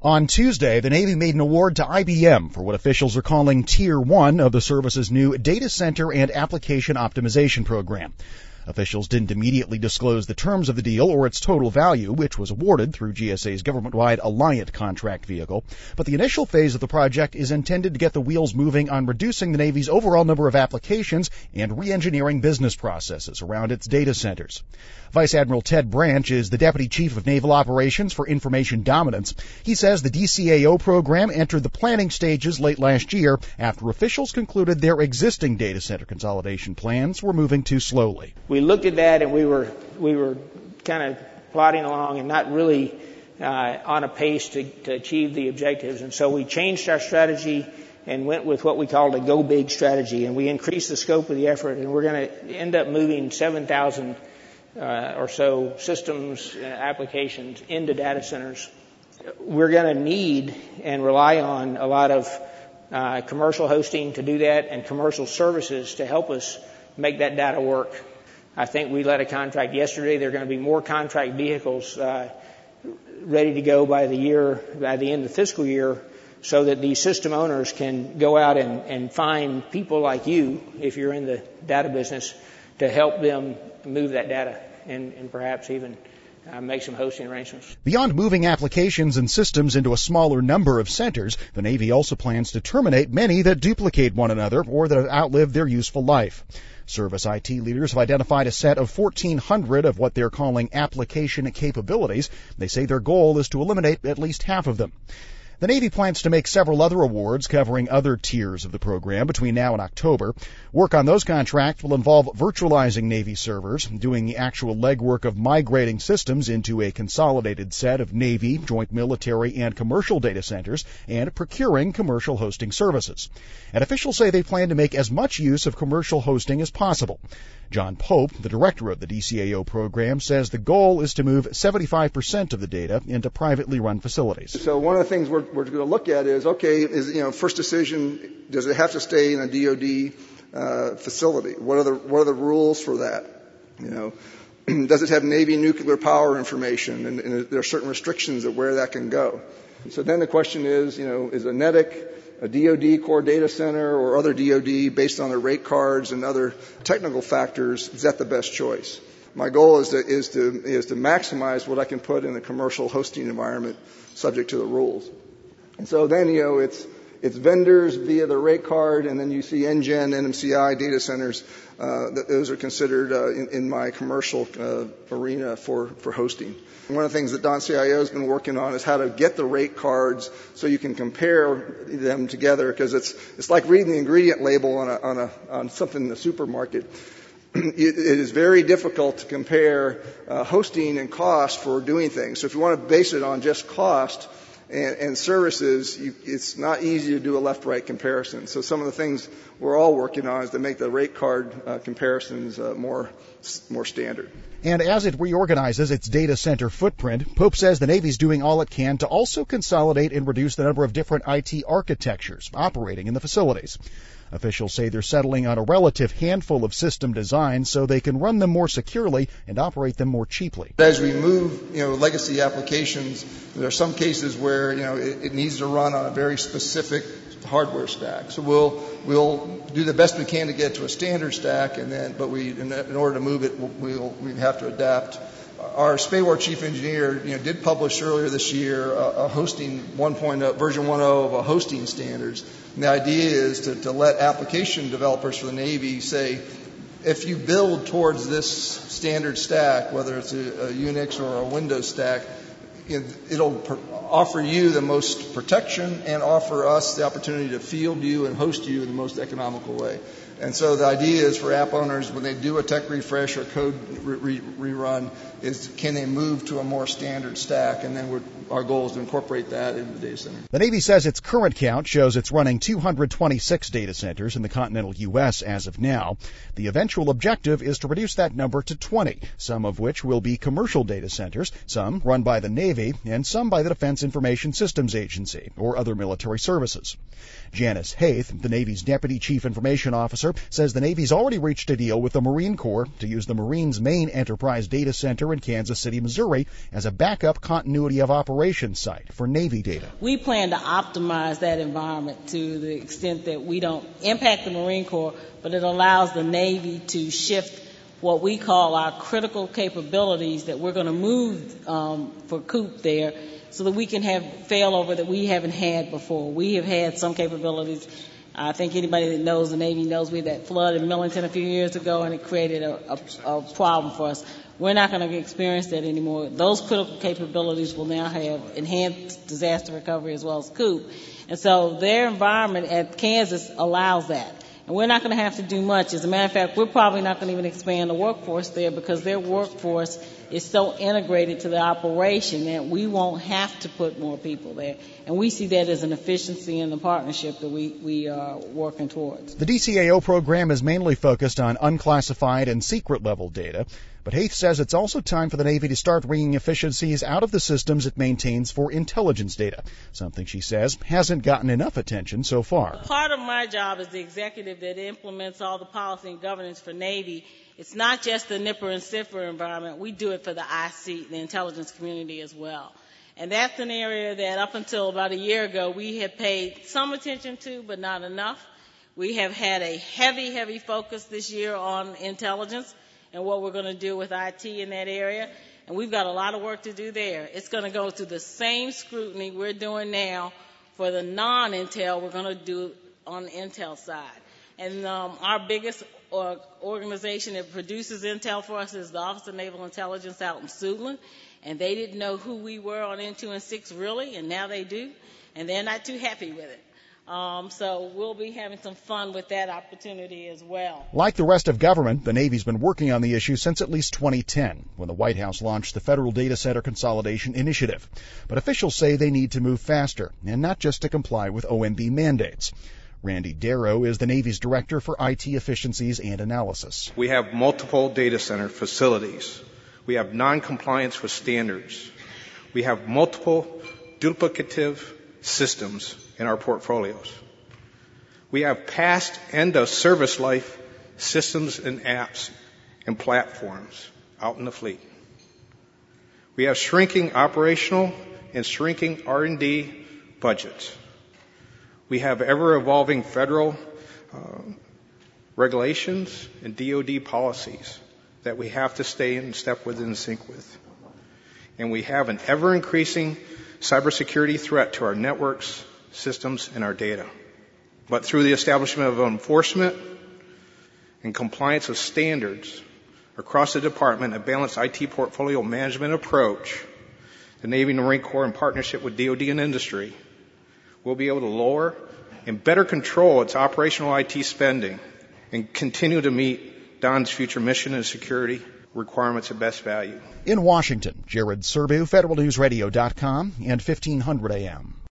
On Tuesday, the Navy made an award to IBM for what officials are calling Tier 1 of the service's new Data Center and Application Optimization Program. Officials didn't immediately disclose the terms of the deal or its total value, which was awarded through GSA's government-wide Alliant contract vehicle. But the initial phase of the project is intended to get the wheels moving on reducing the Navy's overall number of applications and re-engineering business processes around its data centers. Vice Admiral Ted Branch is the Deputy Chief of Naval Operations for Information Dominance. He says the DCAO program entered the planning stages late last year after officials concluded their existing data center consolidation plans were moving too slowly. We looked at that and we were kind of plodding along and not really on a pace to achieve the objectives. And so we changed our strategy and went with what we called a go big strategy. And we increased the scope of the effort, and we're going to end up moving 7,000 or so systems, applications into data centers. We're going to need and rely on a lot of commercial hosting to do that and commercial services to help us make that data work. I think we let a contract yesterday. There are going to be more contract vehicles ready to go by the end of the fiscal year, so that these system owners can go out and find people like you, if you're in the data business, to help them move that data and perhaps even make some hosting arrangements. Beyond moving applications and systems into a smaller number of centers, the Navy also plans to terminate many that duplicate one another or that have outlived their useful life. Service IT leaders have identified a set of 1,400 of what they're calling application capabilities. They say their goal is to eliminate at least half of them. The Navy plans to make several other awards covering other tiers of the program between now and October. Work on those contracts will involve virtualizing Navy servers, doing the actual legwork of migrating systems into a consolidated set of Navy, joint military, and commercial data centers, and procuring commercial hosting services. And officials say they plan to make as much use of commercial hosting as possible. John Pope, the director of the DCAO program, says the goal is to move 75% of the data into privately run facilities. So one of the things we're going to look at is, first decision, does it have to stay in a DoD facility? What are the rules for that? Does it have Navy nuclear power information? And there are certain restrictions of where that can go. So then the question is a NETIC, a DoD core data center, or other DoD based on their rate cards and other technical factors, is that the best choice? My goal is to maximize what I can put in a commercial hosting environment subject to the rules. And so then, it's vendors via the rate card, and then you see NGen, NMCI data centers. Those are considered in my commercial arena for hosting. One of the things that DonCIO has been working on is how to get the rate cards so you can compare them together, because it's like reading the ingredient label on something in the supermarket. It is very difficult to compare hosting and cost for doing things. So if you want to base it on just cost and services, it's not easy to do a left-right comparison. So some of the things we're all working on is to make the rate card comparisons more standard. And as it reorganizes its data center footprint, Pope says the Navy's doing all it can to also consolidate and reduce the number of different IT architectures operating in the facilities. Officials say they're settling on a relative handful of system designs so they can run them more securely and operate them more cheaply. As we move, legacy applications, there are some cases where, it needs to run on a very specific hardware stack. So we'll do the best we can to get to a standard stack, but in order to move it, we have to adapt. Our SPAWAR chief engineer, did publish earlier this year a hosting 1.0, version 1.0 of a hosting standards. And the idea is to let application developers for the Navy say, if you build towards this standard stack, whether it's a Unix or a Windows stack, it'll offer you the most protection and offer us the opportunity to field you and host you in the most economical way. And so the idea is for app owners, when they do a tech refresh or code rerun, is can they move to a more standard stack? And then our goal is to incorporate that in the data center. The Navy says its current count shows it's running 226 data centers in the continental U.S. as of now. The eventual objective is to reduce that number to 20, some of which will be commercial data centers, some run by the Navy, and some by the Defense Information Systems Agency or other military services. Janice Haith, the Navy's Deputy Chief Information Officer, Miller says the Navy's already reached a deal with the Marine Corps to use the Marine's main enterprise data center in Kansas City, Missouri, as a backup continuity of operations site for Navy data. We plan to optimize that environment to the extent that we don't impact the Marine Corps, but it allows the Navy to shift what we call our critical capabilities that we're going to move for COOP there so that we can have failover that we haven't had before. We have had some capabilities. I think anybody that knows the Navy knows we had that flood in Millington a few years ago, and it created a problem for us. We're not going to experience that anymore. Those critical capabilities will now have enhanced disaster recovery as well as COOP. And so their environment at Kansas allows that. And we're not going to have to do much. As a matter of fact, we're probably not going to even expand the workforce there because their workforce is so integrated to the operation that we won't have to put more people there. And we see that as an efficiency in the partnership that we are working towards. The DCAO program is mainly focused on unclassified and secret level data, but Haith says it's also time for the Navy to start wringing efficiencies out of the systems it maintains for intelligence data, something she says hasn't gotten enough attention so far. Part of my job as the executive that implements all the policy and governance for Navy, it's not just the nipper and siffer environment. We do it for the IC, the intelligence community as well. And that's an area that up until about a year ago we had paid some attention to, but not enough. We have had a heavy focus this year on intelligence and what we're going to do with IT in that area. And we've got a lot of work to do there. It's going to go through the same scrutiny we're doing now for the non-Intel we're going to do on the Intel side. And our biggest organization that produces Intel for us is the Office of Naval Intelligence out in Suitland. And they didn't know who we were on N2 and 6 really, and now they do. And they're not too happy with it. So we'll be having some fun with that opportunity as well. Like the rest of government, the Navy's been working on the issue since at least 2010, when the White House launched the Federal Data Center Consolidation Initiative. But officials say they need to move faster, and not just to comply with OMB mandates. Randy Darrow is the Navy's Director for IT Efficiencies and Analysis. We have multiple data center facilities. We have non-compliance with standards. We have multiple duplicative systems in our portfolios. We have past end of service life systems and apps and platforms out in the fleet. We have shrinking operational and shrinking R&D budgets. We have ever-evolving federal regulations and DoD policies that we have to stay in step with and sync with. And we have an ever-increasing cybersecurity threat to our networks, systems, and our data. But through the establishment of enforcement and compliance with standards across the department, a balanced IT portfolio management approach, the Navy and the Marine Corps in partnership with DoD and industry will be able to lower and better control its operational IT spending and continue to meet DON's future mission and security requirements at best value. In Washington, Jared Serbu, FederalNewsRadio.com and 1500 AM.